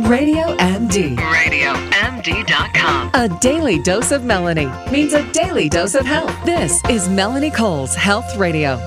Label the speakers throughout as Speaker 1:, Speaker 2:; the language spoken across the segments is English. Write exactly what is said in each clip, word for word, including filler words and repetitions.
Speaker 1: Radio M D.
Speaker 2: radio M D dot com.
Speaker 1: A daily dose of Melanie means a daily dose of health. This is Melanie Cole's Health Radio.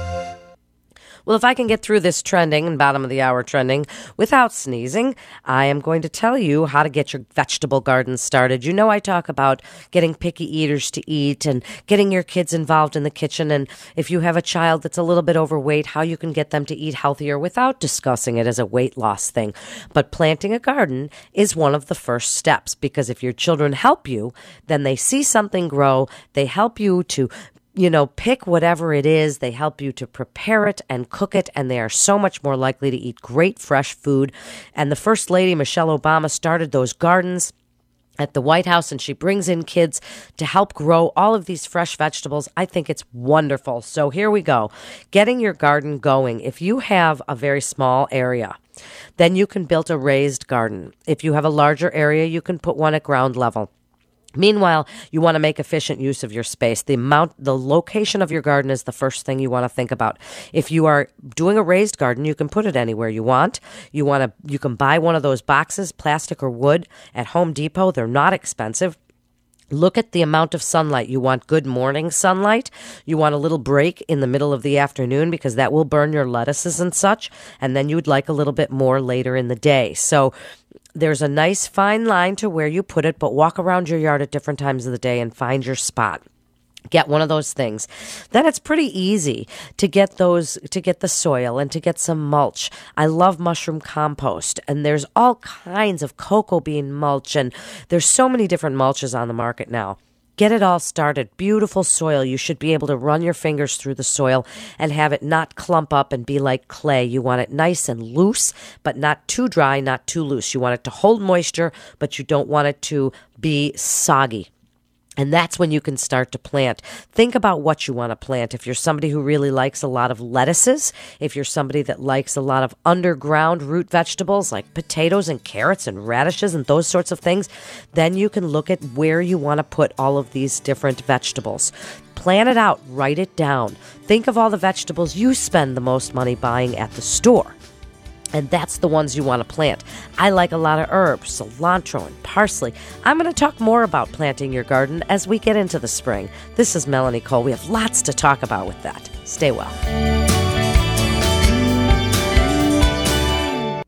Speaker 3: Well, if I can get through this trending and bottom of the hour trending without sneezing, I am going to tell you how to get your vegetable garden started. You know, I talk about getting picky eaters to eat and getting your kids involved in the kitchen. And if you have a child that's a little bit overweight, how you can get them to eat healthier without discussing it as a weight loss thing. But planting a garden is one of the first steps, because if your children help you, then they see something grow. They help you to you know, pick whatever it is. They help you to prepare it and cook it, and they are so much more likely to eat great, fresh food. And the First Lady, Michelle Obama, started those gardens at the White House, and she brings in kids to help grow all of these fresh vegetables. I think it's wonderful. So here we go. Getting your garden going. If you have a very small area, then you can build a raised garden. If you have a larger area, you can put one at ground level. Meanwhile, you want to make efficient use of your space. The amount, the location of your garden is the first thing you want to think about. If you are doing a raised garden, you can put it anywhere you want. You want to, you can buy one of those boxes, plastic or wood, at Home Depot. They're not expensive. Look at the amount of sunlight. You want good morning sunlight. You want a little break in the middle of the afternoon, because that will burn your lettuces and such. And then you'd like a little bit more later in the day. So there's a nice fine line to where you put it, but walk around your yard at different times of the day and find your spot. Get one of those things. Then it's pretty easy to get those, to get the soil and to get some mulch. I love mushroom compost, and there's all kinds of cocoa bean mulch, and there's so many different mulches on the market now. Get it all started. Beautiful soil. You should be able to run your fingers through the soil and have it not clump up and be like clay. You want it nice and loose, but not too dry, not too loose. You want it to hold moisture, but you don't want it to be soggy. And that's when you can start to plant. Think about what you want to plant. If you're somebody who really likes a lot of lettuces, if you're somebody that likes a lot of underground root vegetables like potatoes and carrots and radishes and those sorts of things, then you can look at where you want to put all of these different vegetables. Plan it out. Write it down. Think of all the vegetables you spend the most money buying at the store. And that's the ones you want to plant. I like a lot of herbs, cilantro and parsley. I'm going to talk more about planting your garden as we get into the spring. This is Melanie Cole. We have lots to talk about with that. Stay well.